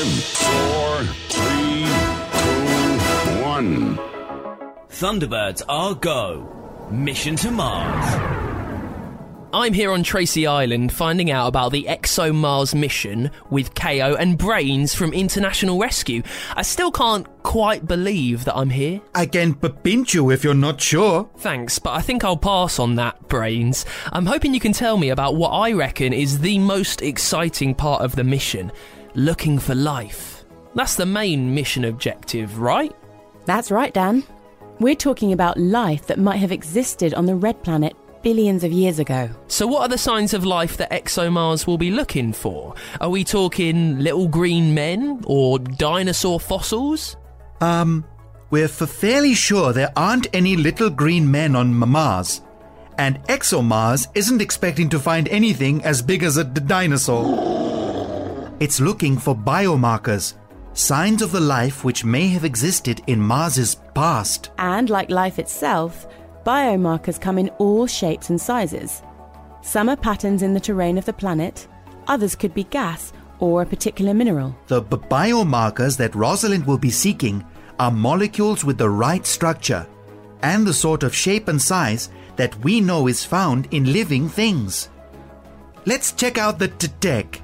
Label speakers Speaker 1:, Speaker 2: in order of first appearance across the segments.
Speaker 1: 4, 3, 2, 1.
Speaker 2: Thunderbirds are go. Mission to Mars.
Speaker 3: I'm here on Tracy Island finding out about the ExoMars mission with KO and Brains from International Rescue. I still can't quite believe that I'm here.
Speaker 4: I can pinch you if you're not sure.
Speaker 3: Thanks, but I think I'll pass on that, Brains. I'm hoping you can tell me about what I reckon is the most exciting part of the mission. Looking for life. That's the main mission objective, right?
Speaker 5: That's right, Dan. We're talking about life that might have existed on the Red Planet billions of years ago.
Speaker 3: So what are the signs of life that ExoMars will be looking for? Are we talking little green men or dinosaur fossils?
Speaker 4: We're fairly sure there aren't any little green men on Mars. And ExoMars isn't expecting to find anything as big as a dinosaur. It's looking for biomarkers, signs of the life which may have existed in Mars's past.
Speaker 5: And like life itself, biomarkers come in all shapes and sizes. Some are patterns in the terrain of the planet, others could be gas or a particular mineral.
Speaker 4: The biomarkers that Rosalind will be seeking are molecules with the right structure and the sort of shape and size that we know is found in living things. Let's check out the tech.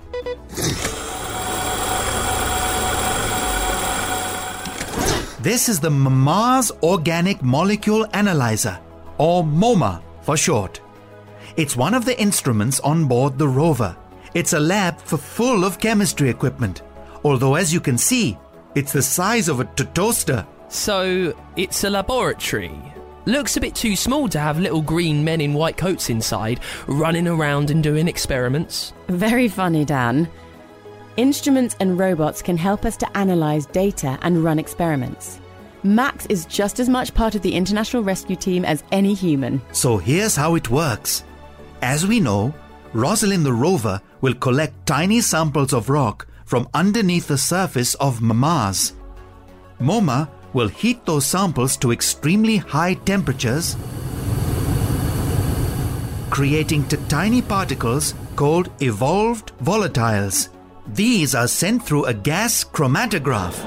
Speaker 4: This is the Mars Organic Molecule Analyzer, or MOMA for short. It's one of the instruments on board the rover. It's a lab full of chemistry equipment, although as you can see, it's the size of a toaster.
Speaker 3: So, it's a laboratory. Looks a bit too small to have little green men in white coats inside, running around and doing experiments.
Speaker 5: Very funny, Dan. Instruments and robots can help us to analyse data and run experiments. Max is just as much part of the International Rescue Team as any human.
Speaker 4: So here's how it works. As we know, Rosalind the rover will collect tiny samples of rock from underneath the surface of Mars. MOMA will heat those samples to extremely high temperatures, creating tiny particles called evolved volatiles. These are sent through a gas chromatograph.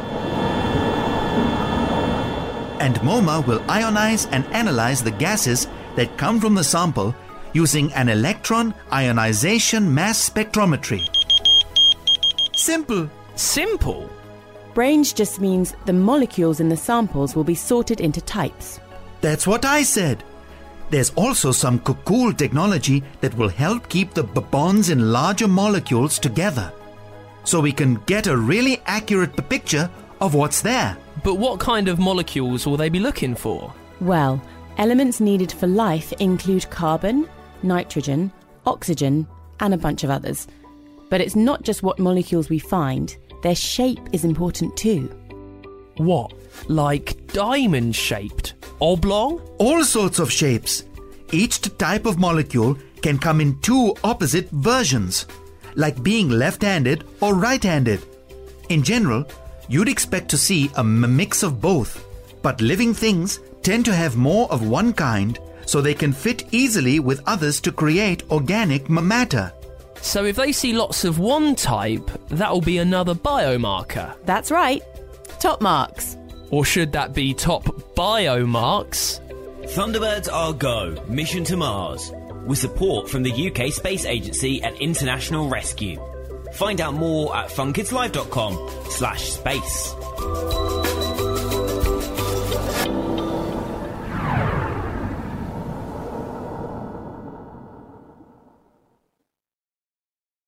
Speaker 4: And MOMA will ionize and analyze the gases that come from the sample using an electron ionization mass spectrometry. Simple.
Speaker 3: Simple?
Speaker 5: Brains just means the molecules in the samples will be sorted into types.
Speaker 4: That's what I said. There's also some cool technology that will help keep the bonds in larger molecules together, so we can get a really accurate picture of what's there.
Speaker 3: But what kind of molecules will they be looking for?
Speaker 5: Well, elements needed for life include carbon, nitrogen, oxygen, and a bunch of others. But it's not just what molecules we find, their shape is important too.
Speaker 3: What? Like diamond-shaped? Oblong?
Speaker 4: All sorts of shapes. Each type of molecule can come in two opposite versions, like being left-handed or right-handed. In general, you'd expect to see a mix of both, but living things tend to have more of one kind, so they can fit easily with others to create organic matter.
Speaker 3: So if they see lots of one type, that'll be another biomarker.
Speaker 5: That's right. Top marks.
Speaker 3: Or should that be top biomarks?
Speaker 2: Thunderbirds are go. Mission to Mars. With support from the UK Space Agency and International Rescue. Find out more at funkidslive.com/space.